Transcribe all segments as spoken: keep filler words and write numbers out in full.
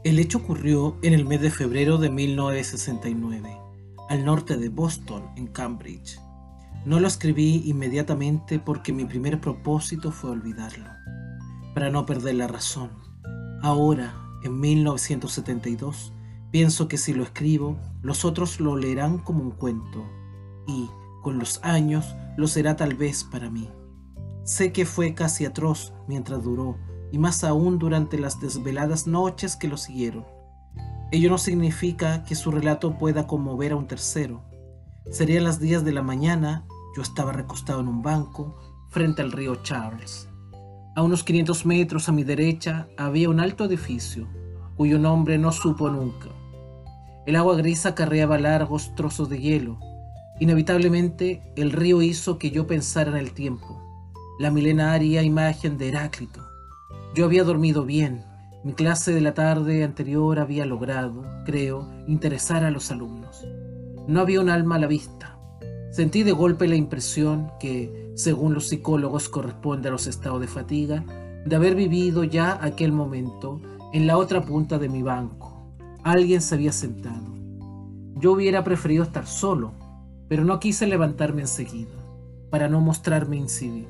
El hecho ocurrió en el mes de febrero de mil novecientos sesenta y nueve, al norte de Boston, en Cambridge. No lo escribí inmediatamente porque mi primer propósito fue olvidarlo, para no perder la razón. Ahora, en mil novecientos setenta y dos, pienso que si lo escribo, los otros lo leerán como un cuento, y, con los años, lo será tal vez para mí. Sé que fue casi atroz mientras duró, y más aún durante las desveladas noches que lo siguieron. Ello no significa que su relato pueda conmover a un tercero. Serían las diez de la mañana, yo estaba recostado en un banco, frente al río Charles. A unos quinientos metros a mi derecha había un alto edificio, cuyo nombre no supo nunca. El agua gris acarreaba largos trozos de hielo. Inevitablemente, el río hizo que yo pensara en el tiempo, la milenaria imagen de Heráclito. Yo había dormido bien. Mi clase de la tarde anterior había logrado, creo, interesar a los alumnos. No había un alma a la vista. Sentí de golpe la impresión que, según los psicólogos, corresponde a los estados de fatiga, de haber vivido ya aquel momento en la otra punta de mi banco. Alguien se había sentado. Yo hubiera preferido estar solo, pero no quise levantarme enseguida, para no mostrarme incivido.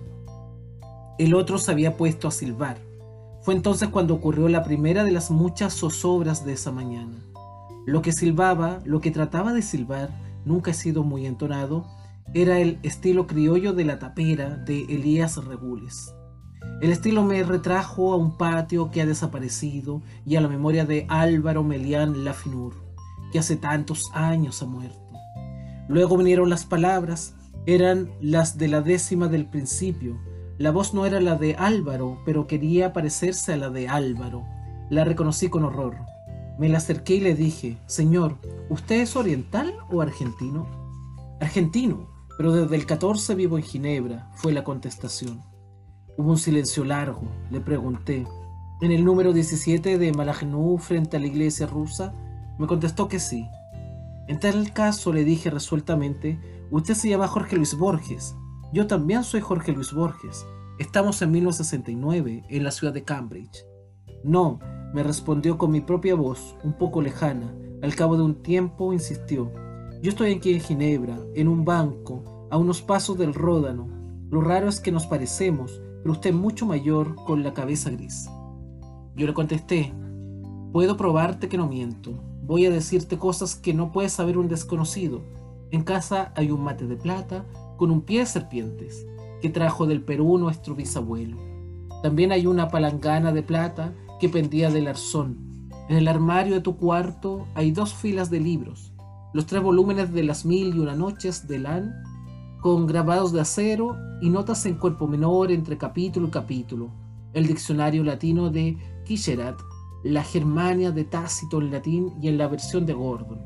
El otro se había puesto a silbar. Fue entonces cuando ocurrió la primera de las muchas zozobras de esa mañana. Lo que silbaba, lo que trataba de silbar, nunca he sido muy entonado, era el estilo criollo de la tapera de Elías Regules. El estilo me retrajo a un patio que ha desaparecido y a la memoria de Álvaro Melián Lafinur, que hace tantos años ha muerto. Luego vinieron las palabras, eran las de la décima del principio. La voz no era la de Álvaro, pero quería parecerse a la de Álvaro. La reconocí con horror. Me la acerqué y le dije: «Señor, ¿usted es oriental o argentino?» «Argentino, pero desde el catorce vivo en Ginebra», fue la contestación. Hubo un silencio largo. Le pregunté: «¿En el número diecisiete de Malagnu frente a la iglesia rusa?» Me contestó que sí. «En tal caso», le dije resueltamente, «usted se llama Jorge Luis Borges». «Yo también soy Jorge Luis Borges. Estamos en mil novecientos sesenta y nueve, en la ciudad de Cambridge». «No», me respondió con mi propia voz, un poco lejana. Al cabo de un tiempo insistió: «Yo estoy aquí en Ginebra, en un banco, a unos pasos del Ródano. Lo raro es que nos parecemos, pero usted es mucho mayor, con la cabeza gris». Yo le contesté: «Puedo probarte que no miento. Voy a decirte cosas que no puede saber un desconocido. En casa hay un mate de plata con un pie de serpientes, que trajo del Perú nuestro bisabuelo. También hay una palangana de plata que pendía del arzón. En el armario de tu cuarto hay dos filas de libros, los tres volúmenes de Las Mil y Una Noches de Lan, con grabados de acero y notas en cuerpo menor entre capítulo y capítulo, el diccionario latino de Quicherat, la Germania de Tácito en latín y en la versión de Gordon,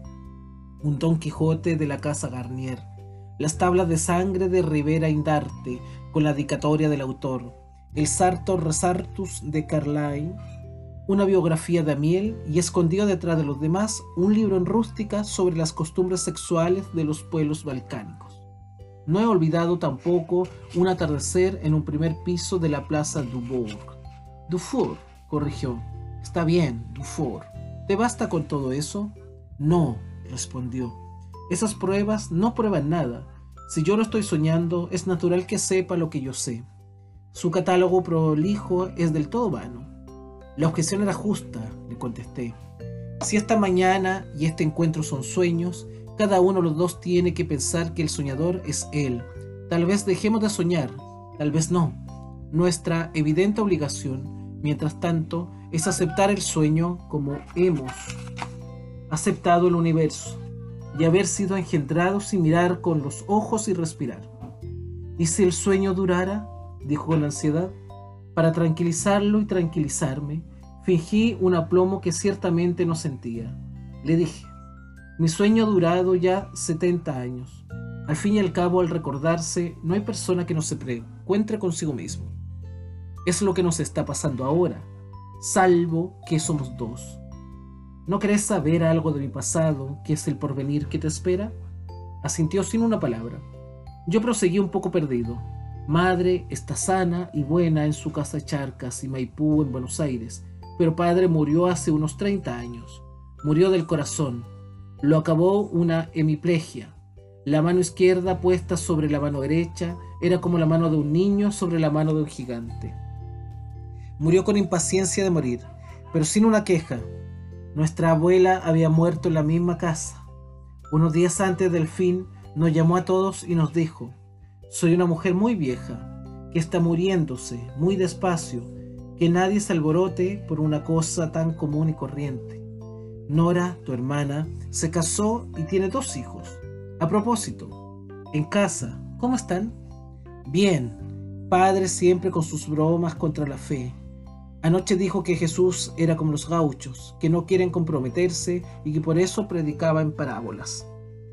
un Don Quijote de la Casa Garnier, las tablas de sangre de Rivera Indarte con la dedicatoria del autor, el Sartor Resartus de Carlyle, una biografía de Amiel y, escondido detrás de los demás, un libro en rústica sobre las costumbres sexuales de los pueblos balcánicos. No he olvidado tampoco un atardecer en un primer piso de la Plaza Dubourg. «Dufour», corrigió. «Está bien, Dufour. ¿Te basta con todo eso?» «No», respondió. «Esas pruebas no prueban nada. Si yo lo estoy soñando, es natural que sepa lo que yo sé». Su catálogo prolijo es del todo vano. «La objeción era justa», le contesté. «Si esta mañana y este encuentro son sueños, cada uno de los dos tiene que pensar que el soñador es él. Tal vez dejemos de soñar, tal vez no. Nuestra evidente obligación, mientras tanto, es aceptar el sueño como hemos aceptado el universo, y haber sido engendrados sin mirar con los ojos y respirar». «¿Y si el sueño durara?», dijo con ansiedad. Para tranquilizarlo y tranquilizarme, fingí un aplomo que ciertamente no sentía. Le dije: «Mi sueño ha durado ya setenta años. Al fin y al cabo, al recordarse, no hay persona que no se encuentre consigo mismo. Es lo que nos está pasando ahora, salvo que somos dos. ¿No querés saber algo de mi pasado, que es el porvenir que te espera?». Asintió sin una palabra. Yo proseguí un poco perdido. «Madre está sana y buena en su casa Charcas y Maipú en Buenos Aires, pero padre murió hace unos treinta años. Murió del corazón. Lo acabó una hemiplegia. La mano izquierda puesta sobre la mano derecha era como la mano de un niño sobre la mano de un gigante. Murió con impaciencia de morir, pero sin una queja. Nuestra abuela había muerto en la misma casa. Unos días antes del fin nos llamó a todos y nos dijo: soy una mujer muy vieja, que está muriéndose muy despacio, que nadie se alborote por una cosa tan común y corriente. Nora, tu hermana, se casó y tiene dos hijos. A propósito, en casa, ¿cómo están? Bien, padre siempre con sus bromas contra la fe. Anoche dijo que Jesús era como los gauchos, que no quieren comprometerse y que por eso predicaba en parábolas.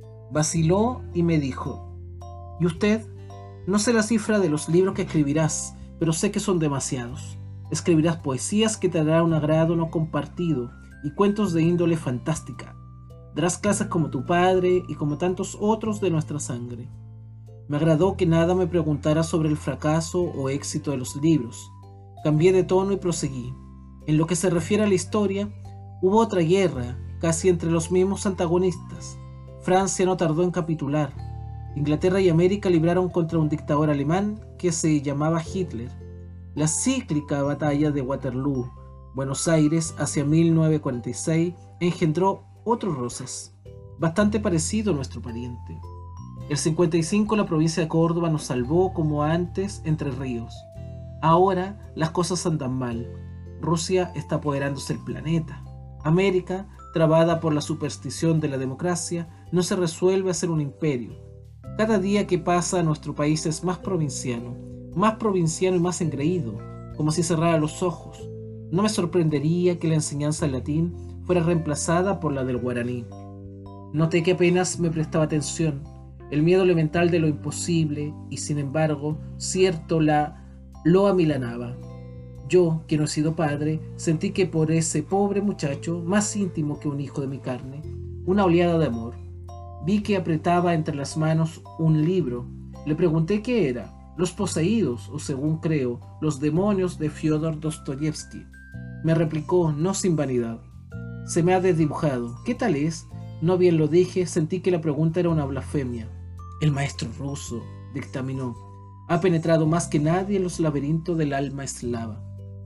Vaciló y me dijo: ¿y usted? No sé la cifra de los libros que escribirás, pero sé que son demasiados. Escribirás poesías que te darán un agrado no compartido y cuentos de índole fantástica. Darás clases como tu padre y como tantos otros de nuestra sangre. Me agradó que nada me preguntara sobre el fracaso o éxito de los libros. Cambié de tono y proseguí. En lo que se refiere a la historia, hubo otra guerra, casi entre los mismos antagonistas. Francia no tardó en capitular. Inglaterra y América libraron contra un dictador alemán que se llamaba Hitler. La cíclica batalla de Waterloo, Buenos Aires, hacia mil novecientos cuarenta y seis, engendró otros roces, bastante parecido a nuestro pariente. El cincuenta y cinco la provincia de Córdoba nos salvó como antes Entre Ríos. Ahora las cosas andan mal. Rusia está apoderándose del planeta. América, trabada por la superstición de la democracia, no se resuelve a ser un imperio. Cada día que pasa nuestro país es más provinciano, más provinciano y más engreído, como si cerrara los ojos. No me sorprendería que la enseñanza del latín fuera reemplazada por la del guaraní. Noté que apenas me prestaba atención. El miedo elemental de lo imposible y, sin embargo, cierto la lo amilanaba. Yo, que no he sido padre, sentí que por ese pobre muchacho, más íntimo que un hijo de mi carne, una oleada de amor. Vi que apretaba entre las manos un libro. Le pregunté qué era. Los poseídos, o según creo, los demonios de Fyodor Dostoyevsky. Me replicó, no sin vanidad: se me ha desdibujado. ¿Qué tal es? No bien lo dije, sentí que la pregunta era una blasfemia. El maestro ruso, dictaminó, ha penetrado más que nadie en los laberintos del alma eslava.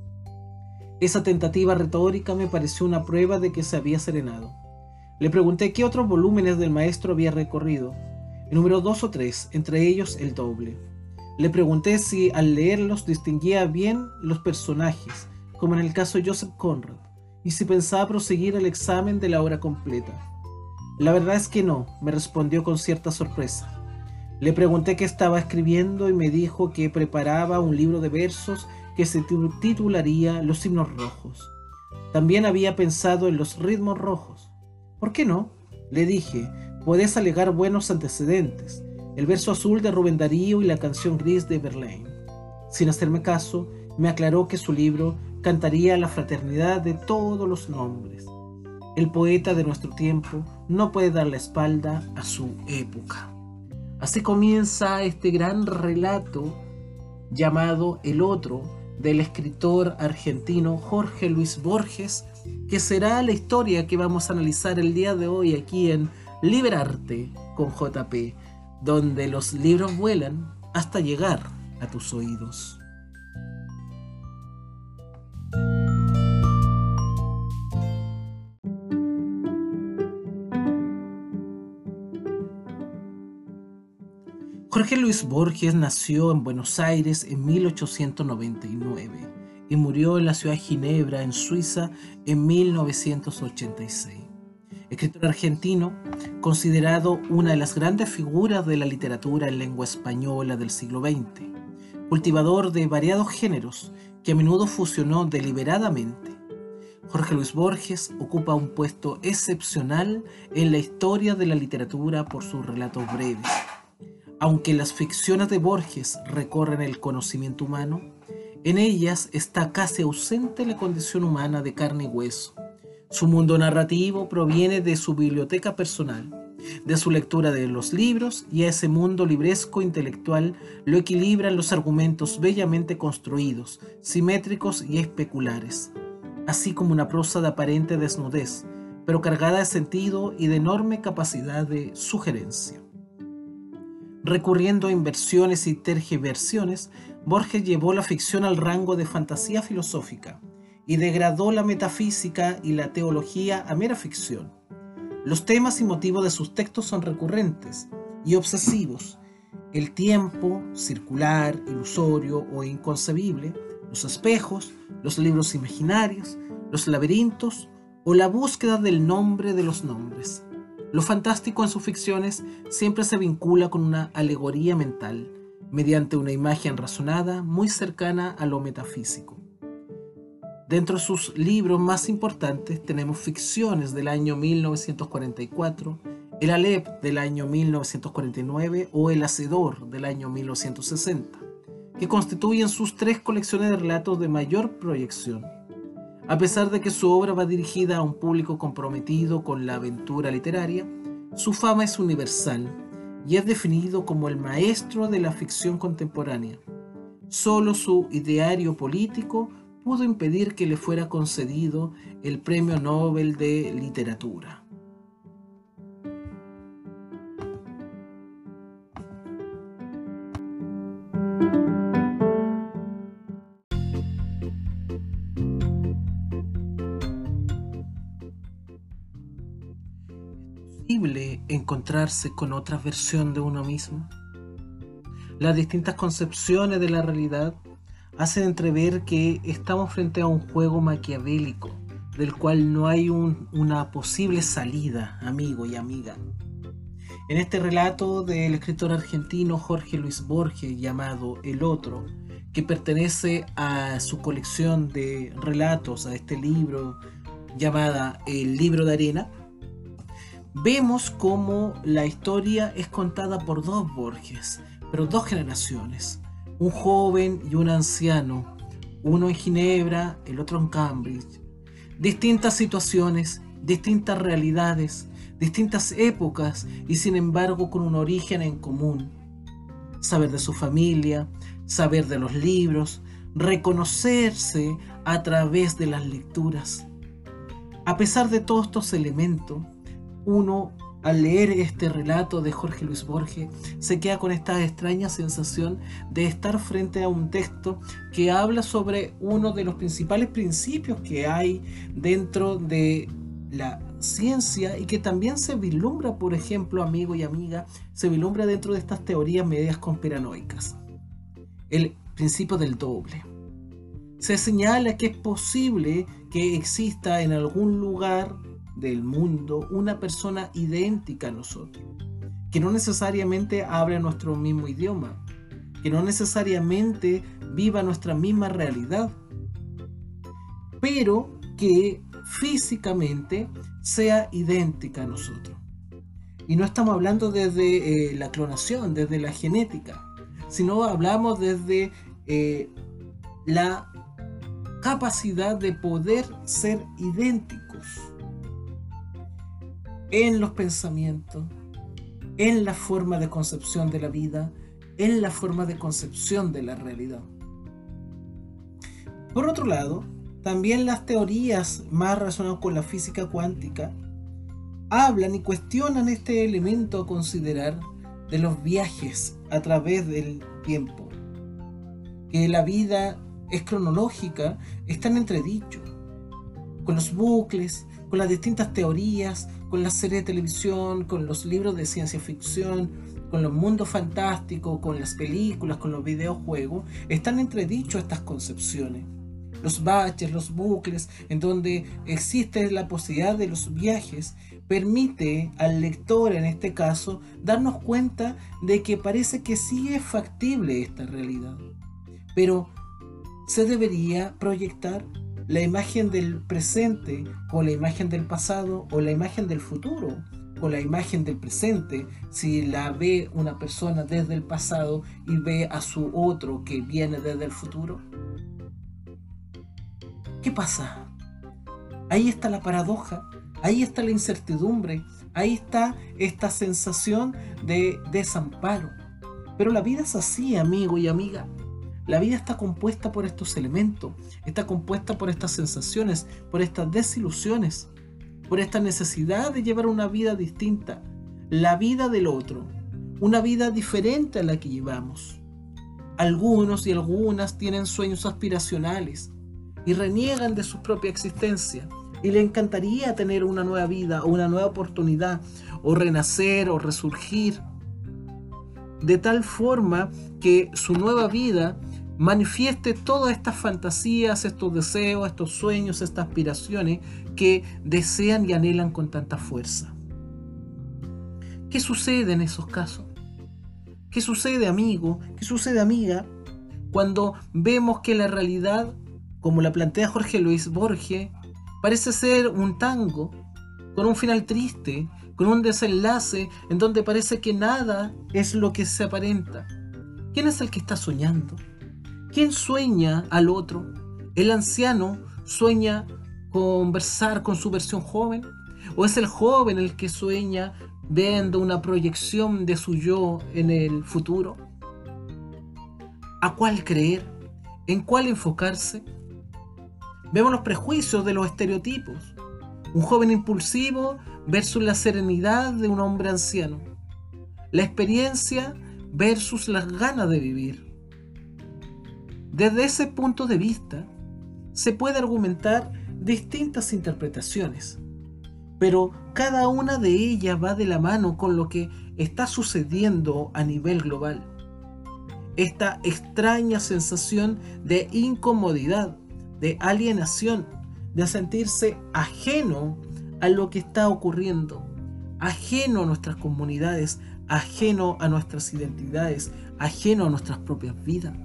Esa tentativa retórica me pareció una prueba de que se había serenado. Le pregunté qué otros volúmenes del maestro había recorrido. Enumeró dos o tres, entre ellos el doble. Le pregunté si al leerlos distinguía bien los personajes, como en el caso de Joseph Conrad, y si pensaba proseguir el examen de la obra completa. La verdad es que no, me respondió con cierta sorpresa. Le pregunté qué estaba escribiendo y me dijo que preparaba un libro de versos que se titularía Los himnos rojos. También había pensado en los ritmos rojos. ¿Por qué no? Le dije, podés alegar buenos antecedentes, el verso azul de Rubén Darío y la canción gris de Verlaine. Sin hacerme caso, me aclaró que su libro cantaría la fraternidad de todos los nombres. El poeta de nuestro tiempo no puede dar la espalda a su época. Así comienza este gran relato llamado El Otro, del escritor argentino Jorge Luis Borges, que será la historia que vamos a analizar el día de hoy aquí en Liberarte con J P, donde los libros vuelan hasta llegar a tus oídos. Jorge Luis Borges nació en Buenos Aires en mil ochocientos noventa y nueve y murió en la ciudad de Ginebra, en Suiza, en mil novecientos ochenta y seis. Escritor argentino, considerado una de las grandes figuras de la literatura en lengua española del siglo veinte, cultivador de variados géneros que a menudo fusionó deliberadamente. Jorge Luis Borges ocupa un puesto excepcional en la historia de la literatura por sus relatos breves. Aunque las ficciones de Borges recorren el conocimiento humano, en ellas está casi ausente la condición humana de carne y hueso. Su mundo narrativo proviene de su biblioteca personal, de su lectura de los libros, y a ese mundo libresco intelectual lo equilibran los argumentos bellamente construidos, simétricos y especulares. así como una prosa de aparente desnudez, pero cargada de sentido y de enorme capacidad de sugerencia. Recurriendo a inversiones y tergiversiones, Borges llevó la ficción al rango de fantasía filosófica y degradó la metafísica y la teología a mera ficción. Los temas y motivos de sus textos son recurrentes y obsesivos: el tiempo, circular, ilusorio o inconcebible, los espejos, los libros imaginarios, los laberintos o la búsqueda del nombre de los nombres. Lo fantástico en sus ficciones siempre se vincula con una alegoría mental, mediante una imagen razonada muy cercana a lo metafísico. Dentro de sus libros más importantes tenemos Ficciones del año mil novecientos cuarenta y cuatro, El Aleph del año mil novecientos cuarenta y nueve o El Hacedor del año mil novecientos sesenta, que constituyen sus tres colecciones de relatos de mayor proyección. A pesar de que su obra va dirigida a un público comprometido con la aventura literaria, su fama es universal y es definido como el maestro de la ficción contemporánea. Solo su ideario político pudo impedir que le fuera concedido el Premio Nobel de Literatura. ¿Es posible encontrarse con otra versión de uno mismo? Las distintas concepciones de la realidad hacen entrever que estamos frente a un juego maquiavélico del cual no hay un, una posible salida, amigo y amiga. En este relato del escritor argentino Jorge Luis Borges llamado El Otro, que pertenece a su colección de relatos, a este libro llamada El Libro de Arena, vemos cómo la historia es contada por dos Borges, pero dos generaciones, un joven y un anciano, uno en Ginebra, el otro en Cambridge. Distintas situaciones, distintas realidades, distintas épocas y sin embargo con un origen en común. Saber de su familia, saber de los libros, reconocerse a través de las lecturas. A pesar de todos estos elementos, uno al leer este relato de Jorge Luis Borges se queda con esta extraña sensación de estar frente a un texto que habla sobre uno de los principales principios que hay dentro de la ciencia y que también se vislumbra, por ejemplo, amigo y amiga, se vislumbra dentro de estas teorías medias conspiranoicas. El principio del doble. Se señala que es posible que exista en algún lugar del mundo una persona idéntica a nosotros, que no necesariamente habla nuestro mismo idioma, que no necesariamente viva nuestra misma realidad, pero que físicamente sea idéntica a nosotros. Y no estamos hablando desde eh, la clonación, desde la genética, sino hablamos desde eh, la capacidad de poder ser idénticos en los pensamientos, en la forma de concepción de la vida, en la forma de concepción de la realidad. Por otro lado, también las teorías más relacionadas con la física cuántica hablan y cuestionan este elemento a considerar de los viajes a través del tiempo, que la vida es cronológica, está en entredicho, con los bucles, con las distintas teorías, con las series de televisión, con los libros de ciencia ficción, con los mundos fantásticos, con las películas, con los videojuegos, están entredichos estas concepciones. Los baches, los bucles, en donde existe la posibilidad de los viajes, permite al lector, en este caso, darnos cuenta de que parece que sí es factible esta realidad. Pero se debería proyectar la imagen del presente con la imagen del pasado o la imagen del futuro con la imagen del presente, si la ve una persona desde el pasado y ve a su otro que viene desde el futuro. ¿Qué pasa? Ahí está la paradoja, ahí está la incertidumbre, ahí está esta sensación de desamparo. Pero la vida es así, amigo y amiga. La vida está compuesta por estos elementos, está compuesta por estas sensaciones, por estas desilusiones, por esta necesidad de llevar una vida distinta, la vida del otro, una vida diferente a la que llevamos. Algunos y algunas tienen sueños aspiracionales y reniegan de su propia existencia y le encantaría tener una nueva vida o una nueva oportunidad o renacer o resurgir de tal forma que su nueva vida manifieste todas estas fantasías, estos deseos, estos sueños, estas aspiraciones que desean y anhelan con tanta fuerza. ¿Qué sucede en esos casos? ¿Qué sucede, amigo? ¿Qué sucede, amiga? Cuando vemos que la realidad, como la plantea Jorge Luis Borges, parece ser un tango con un final triste, con un desenlace en donde parece que nada es lo que se aparenta. ¿Quién es el que está soñando? ¿Quién sueña al otro? ¿El anciano sueña conversar con su versión joven? ¿O es el joven el que sueña viendo una proyección de su yo en el futuro? ¿A cuál creer? ¿En cuál enfocarse? Vemos los prejuicios de los estereotipos. Un joven impulsivo versus la serenidad de un hombre anciano. La experiencia versus las ganas de vivir. Desde ese punto de vista, se puede argumentar distintas interpretaciones, pero cada una de ellas va de la mano con lo que está sucediendo a nivel global. Esta extraña sensación de incomodidad, de alienación, de sentirse ajeno a lo que está ocurriendo, ajeno a nuestras comunidades, ajeno a nuestras identidades, ajeno a nuestras propias vidas.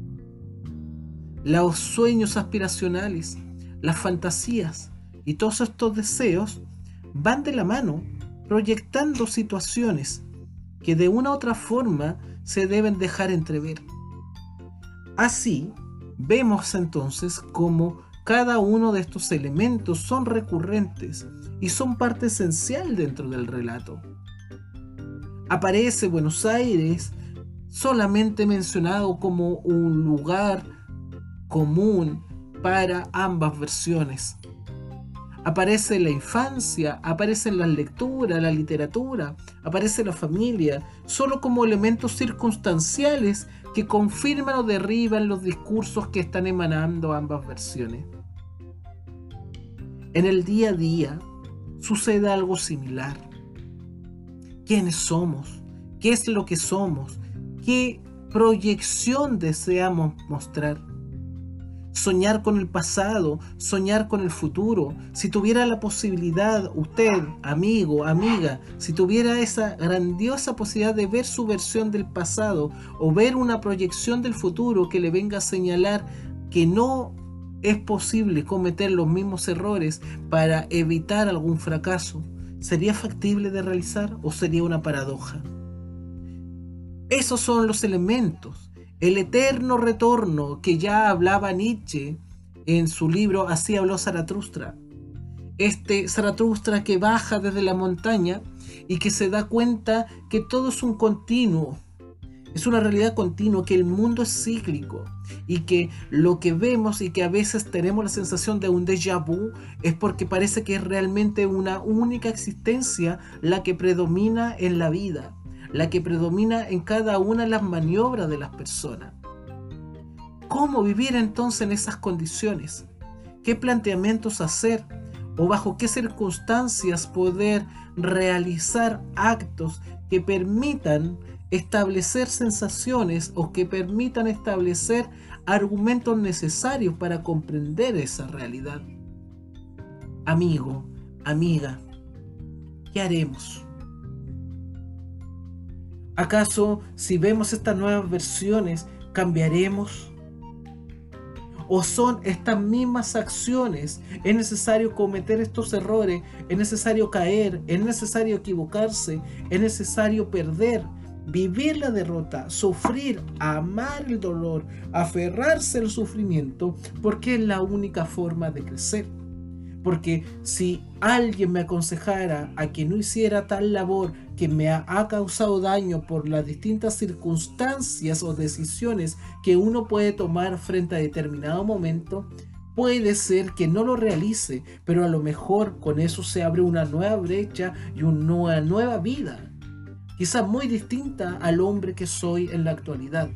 Los sueños aspiracionales, las fantasías y todos estos deseos van de la mano proyectando situaciones que de una u otra forma se deben dejar entrever. Así, vemos entonces cómo cada uno de estos elementos son recurrentes y son parte esencial dentro del relato. Aparece Buenos Aires solamente mencionado como un lugar común para ambas versiones. Aparece la infancia, aparece la lectura, la literatura, aparece la familia, solo como elementos circunstanciales que confirman o derriban los discursos que están emanando ambas versiones. En el día a día sucede algo similar. ¿Quiénes somos? ¿Qué es lo que somos? ¿Qué proyección deseamos mostrar? Soñar con el pasado, soñar con el futuro. Si tuviera la posibilidad, usted, amigo, amiga, si tuviera esa grandiosa posibilidad de ver su versión del pasado o ver una proyección del futuro que le venga a señalar que no es posible cometer los mismos errores para evitar algún fracaso, ¿sería factible de realizar o sería una paradoja? Esos son los elementos. El eterno retorno que ya hablaba Nietzsche en su libro Así habló Zaratustra. Este Zaratustra que baja desde la montaña y que se da cuenta que todo es un continuo. Es una realidad continua, que el mundo es cíclico y que lo que vemos y que a veces tenemos la sensación de un déjà vu es porque parece que es realmente una única existencia la que predomina en la vida, la que predomina en cada una de las maniobras de las personas. ¿Cómo vivir entonces en esas condiciones? ¿Qué planteamientos hacer? ¿O bajo qué circunstancias poder realizar actos que permitan establecer sensaciones o que permitan establecer argumentos necesarios para comprender esa realidad? Amigo, amiga, ¿qué haremos? ¿Acaso si vemos estas nuevas versiones cambiaremos? ¿O son estas mismas acciones? ¿Es necesario cometer estos errores? ¿Es necesario caer? ¿Es necesario equivocarse? ¿Es necesario perder? Vivir la derrota, sufrir, amar el dolor, aferrarse al sufrimiento, porque es la única forma de crecer. Porque si alguien me aconsejara a que no hiciera tal labor que me ha, ha causado daño por las distintas circunstancias o decisiones que uno puede tomar frente a determinado momento, puede ser que no lo realice, pero a lo mejor con eso se abre una nueva brecha y una nueva vida, quizás muy distinta al hombre que soy en la actualidad.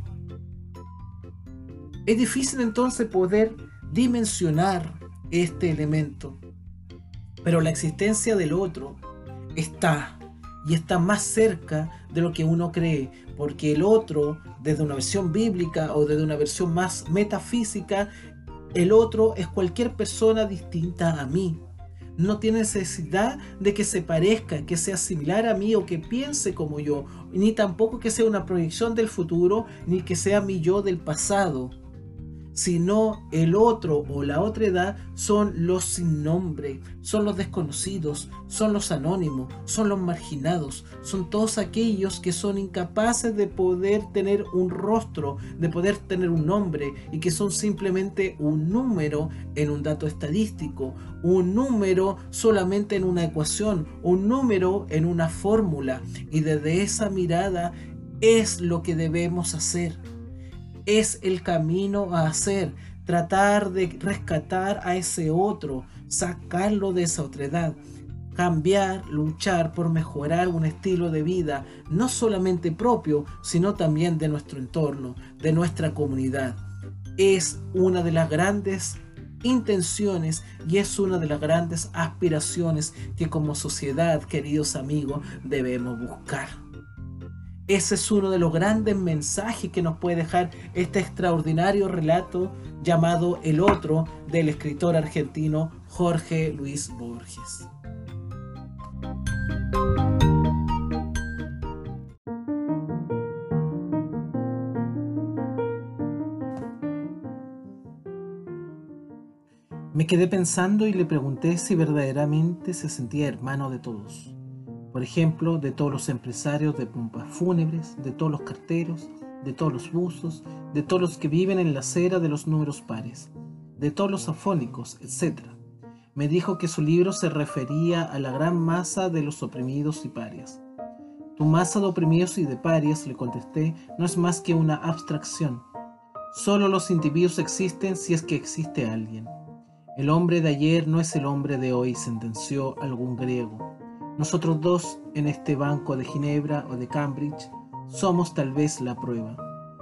Es difícil entonces poder dimensionar este elemento, pero la existencia del otro está y está más cerca de lo que uno cree, porque el otro, desde una versión bíblica o desde una versión más metafísica, el otro es cualquier persona distinta a mí. No tiene necesidad de que se parezca, que sea similar a mí o que piense como yo, ni tampoco que sea una proyección del futuro, ni que sea mi yo del pasado, sino el otro o la otra edad son los sin nombre, son los desconocidos, son los anónimos, son los marginados, son todos aquellos que son incapaces de poder tener un rostro, de poder tener un nombre y que son simplemente un número en un dato estadístico, un número solamente en una ecuación, un número en una fórmula, y desde esa mirada es lo que debemos hacer. Es el camino a hacer, tratar de rescatar a ese otro, sacarlo de esa otredad, cambiar, luchar por mejorar un estilo de vida, no solamente propio, sino también de nuestro entorno, de nuestra comunidad. Es una de las grandes intenciones y es una de las grandes aspiraciones que como sociedad, queridos amigos, debemos buscar. Ese es uno de los grandes mensajes que nos puede dejar este extraordinario relato llamado El Otro, del escritor argentino Jorge Luis Borges. Me quedé pensando y le pregunté si verdaderamente se sentía hermano de todos. Por ejemplo, de todos los empresarios de pompas fúnebres, de todos los carteros, de todos los buzos, de todos los que viven en la acera de los números pares, de todos los afónicos, etcétera. Me dijo que su libro se refería a la gran masa de los oprimidos y parias. Tu masa de oprimidos y de parias, le contesté, no es más que una abstracción. Solo los individuos existen si es que existe alguien. El hombre de ayer no es el hombre de hoy, sentenció algún griego. Nosotros dos, en este banco de Ginebra o de Cambridge, somos tal vez la prueba.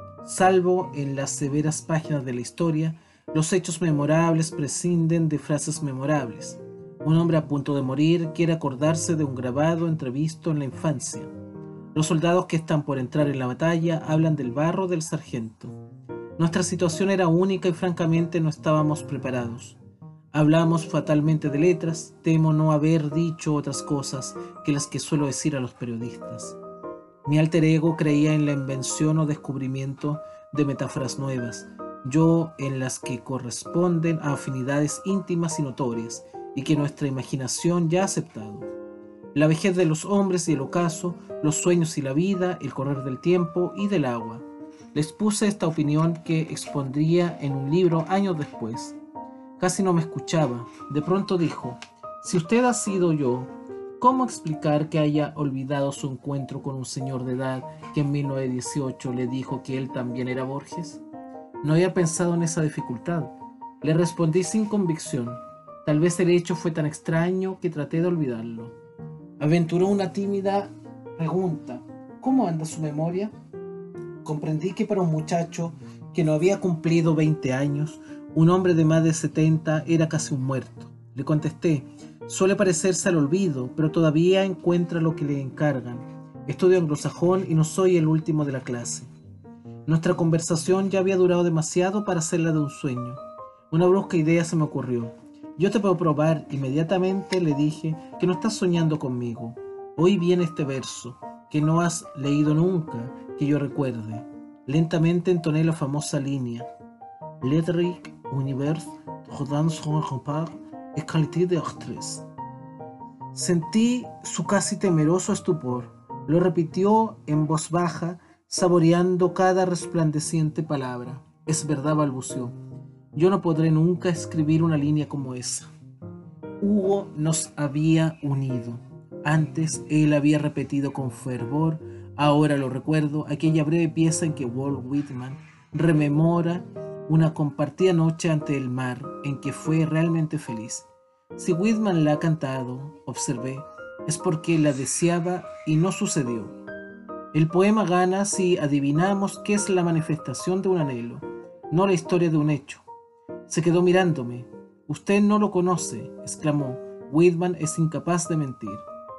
Salvo en las severas páginas de la historia, los hechos memorables prescinden de frases memorables. Un hombre a punto de morir quiere acordarse de un grabado entrevisto en la infancia. Los soldados que están por entrar en la batalla hablan del barro del sargento. Nuestra situación era única y francamente no estábamos preparados. Hablamos fatalmente de letras, temo no haber dicho otras cosas que las que suelo decir a los periodistas. Mi alter ego creía en la invención o descubrimiento de metáforas nuevas, yo en las que corresponden a afinidades íntimas y notorias, y que nuestra imaginación ya ha aceptado. La vejez de los hombres y el ocaso, los sueños y la vida, el correr del tiempo y del agua. Les puse esta opinión que expondría en un libro años después. Casi no me escuchaba. De pronto dijo, si usted ha sido yo, ¿cómo explicar que haya olvidado su encuentro con un señor de edad que en mil novecientos dieciocho le dijo que él también era Borges? No había pensado en esa dificultad. Le respondí sin convicción. Tal vez el hecho fue tan extraño que traté de olvidarlo. Aventuró una tímida pregunta. ¿Cómo anda su memoria? Comprendí que para un muchacho que no había cumplido veinte años, un hombre de más de setenta era casi un muerto. Le contesté, suele parecerse al olvido, pero todavía encuentra lo que le encargan. Estudio anglosajón y no soy el último de la clase. Nuestra conversación ya había durado demasiado para hacerla de un sueño. Una brusca idea se me ocurrió. Yo te puedo probar, inmediatamente le dije, que no estás soñando conmigo. Oí bien este verso, que no has leído nunca, que yo recuerde. Lentamente entoné la famosa línea. L'être univers dans son rempart et qualité de actriz. Sentí su casi temeroso estupor. Lo repitió en voz baja, saboreando cada resplandeciente palabra. Es verdad, balbuceó. Yo no podré nunca escribir una línea como esa. Hugo nos había unido. Antes él había repetido con fervor, ahora lo recuerdo, aquella breve pieza en que Walt Whitman rememora una compartida noche ante el mar en que fue realmente feliz. Si Whitman la ha cantado, observé, es porque la deseaba y no sucedió. El poema gana si adivinamos qué es la manifestación de un anhelo, no la historia de un hecho. Se quedó mirándome. «Usted no lo conoce», exclamó. «Whitman es incapaz de mentir».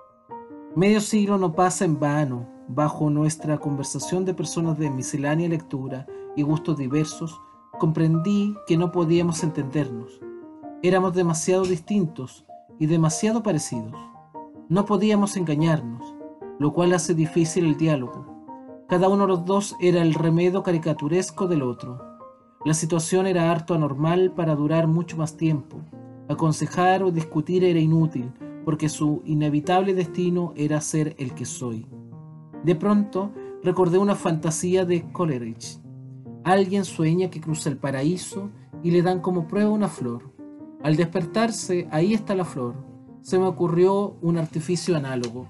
Medio siglo no pasa en vano. Bajo nuestra conversación de personas de miscelánea lectura y gustos diversos, comprendí que no podíamos entendernos. Éramos demasiado distintos y demasiado parecidos. No podíamos engañarnos, lo cual hace difícil el diálogo. Cada uno de los dos era el remedio caricaturesco del otro. La situación era harto anormal para durar mucho más tiempo. Aconsejar o discutir era inútil, porque su inevitable destino era ser el que soy. De pronto, recordé una fantasía de Coleridge. Alguien sueña que cruza el paraíso y le dan como prueba una flor. Al despertarse, ahí está la flor. Se me ocurrió un artificio análogo.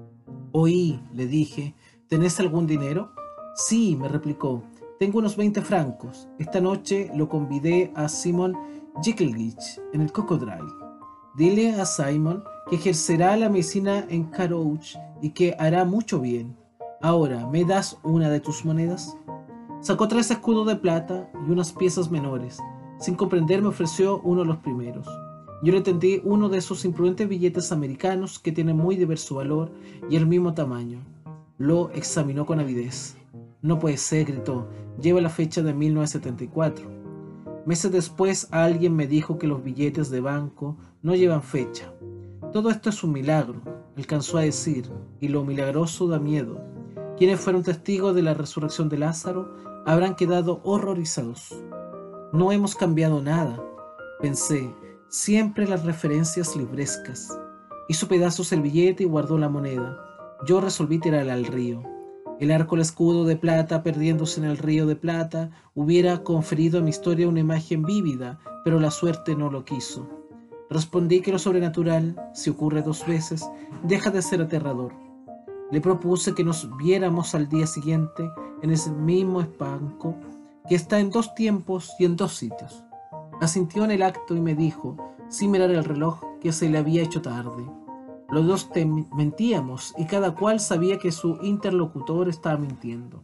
«Oí», le dije, «¿tenés algún dinero?» «Sí», me replicó, «tengo unos veinte francos. Esta noche lo convidé a Simon Gikelguich en el Cocodrile. Dile a Simon que ejercerá la medicina en Carouge y que hará mucho bien. Ahora, ¿me das una de tus monedas?» Sacó tres escudos de plata y unas piezas menores. Sin comprender, me ofreció uno de los primeros. Yo le tendí uno de esos imprudentes billetes americanos que tienen muy diverso valor y el mismo tamaño. Lo examinó con avidez. «No puede ser», gritó, «lleva la fecha de mil novecientos setenta y cuatro. Meses después alguien me dijo que los billetes de banco no llevan fecha. «Todo esto es un milagro», alcanzó a decir, y lo milagroso da miedo. Quienes fueron testigos de la resurrección de Lázaro habrán quedado horrorizados. «No hemos cambiado nada», pensé, «siempre las referencias librescas». Hizo pedazos el billete y guardó la moneda. Yo resolví tirarla al río. El arco del escudo de plata, perdiéndose en el río de plata, hubiera conferido a mi historia una imagen vívida, pero la suerte no lo quiso. Respondí que lo sobrenatural, si ocurre dos veces, deja de ser aterrador. Le propuse que nos viéramos al día siguiente en ese mismo banco que está en dos tiempos y en dos sitios. Asintió en el acto y me dijo, sin mirar el reloj, que se le había hecho tarde. Los dos mentíamos y cada cual sabía que su interlocutor estaba mintiendo.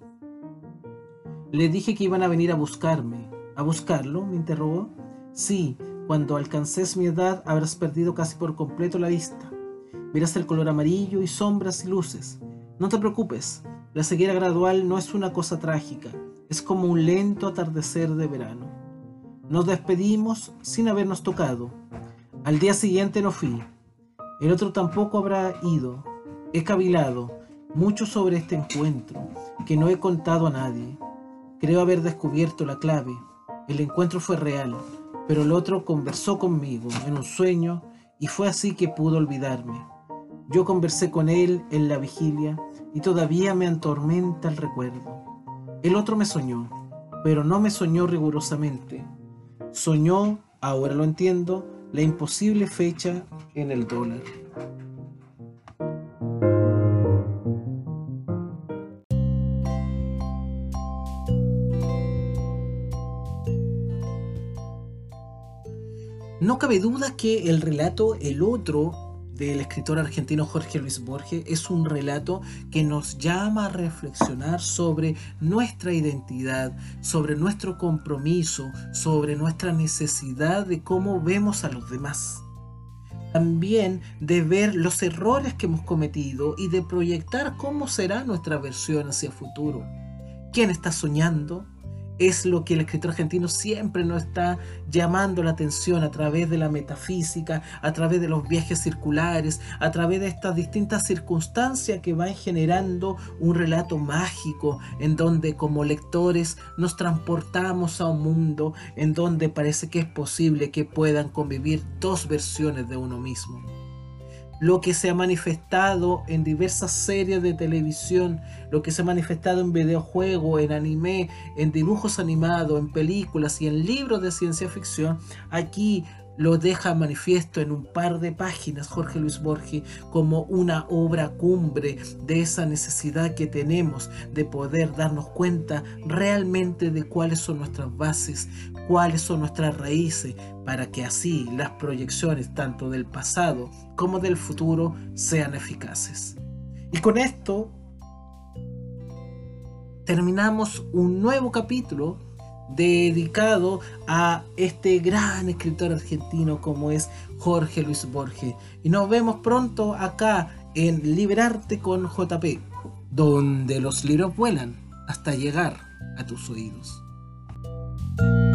Le dije que iban a venir a buscarme. ¿A buscarlo?, me interrogó. Sí, cuando alcances mi edad habrás perdido casi por completo la vista. Verás el color amarillo y sombras y luces. No te preocupes, la ceguera gradual no es una cosa trágica, es como un lento atardecer de verano. Nos despedimos sin habernos tocado. Al día siguiente no fui. El otro tampoco habrá ido. He cavilado mucho sobre este encuentro, que no he contado a nadie. Creo haber descubierto la clave. El encuentro fue real, pero el otro conversó conmigo en un sueño y fue así que pudo olvidarme. Yo conversé con él en la vigilia y todavía me atormenta el recuerdo. El otro me soñó, pero no me soñó rigurosamente. Soñó, ahora lo entiendo, la imposible fecha en el dólar. No cabe duda que el relato El Otro del escritor argentino Jorge Luis Borges es un relato que nos llama a reflexionar sobre nuestra identidad, sobre nuestro compromiso, sobre nuestra necesidad de cómo vemos a los demás. También de ver los errores que hemos cometido y de proyectar cómo será nuestra versión hacia el futuro. ¿Quién está soñando? Es lo que el escritor argentino siempre nos está llamando la atención a través de la metafísica, a través de los viajes circulares, a través de estas distintas circunstancias que van generando un relato mágico en donde como lectores nos transportamos a un mundo en donde parece que es posible que puedan convivir dos versiones de uno mismo. Lo que se ha manifestado en diversas series de televisión, lo que se ha manifestado en videojuegos, en anime, en dibujos animados, en películas y en libros de ciencia ficción, aquí lo deja manifiesto en un par de páginas Jorge Luis Borges como una obra cumbre de esa necesidad que tenemos de poder darnos cuenta realmente de cuáles son nuestras bases, cuáles son nuestras raíces, para que así las proyecciones tanto del pasado como del futuro sean eficaces. Y con esto terminamos un nuevo capítulo dedicado a este gran escritor argentino como es Jorge Luis Borges. Y nos vemos pronto acá en Liberarte con J P, donde los libros vuelan hasta llegar a tus oídos.